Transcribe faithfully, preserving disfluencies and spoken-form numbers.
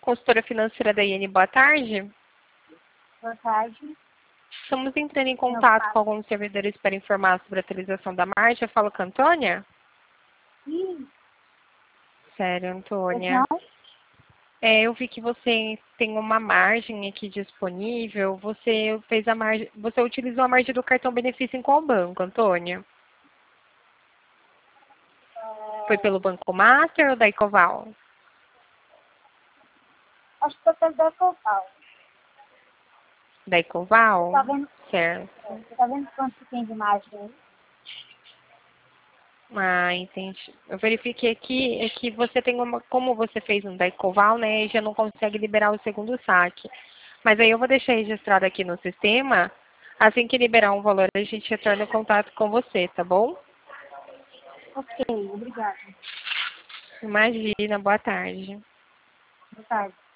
consultora financeira da I N, boa tarde. Boa tarde. Estamos entrando em contato com alguns servidores para informar sobre a atualização da margem. Eu falo com a Antônia? Sim. Sério, Antônia. Não? É, eu vi que você tem uma margem aqui disponível. Você fez a margem, você utilizou a margem do cartão benefício em qual banco, Antônia? Foi pelo Banco Master ou da Ecoval? Acho que você deu total. Da Ecoval? Tá vendo? Certo. Você tá vendo quanto tem de margem aí? Ah, entendi. Eu verifiquei aqui é que você tem uma, como você fez um da Ecoval, né, já não consegue liberar o segundo saque. Mas aí eu vou deixar registrado aqui no sistema. Assim que liberar um valor, a gente retorna em contato com você, tá bom? Ok, obrigada. Imagina, boa tarde. Boa tarde.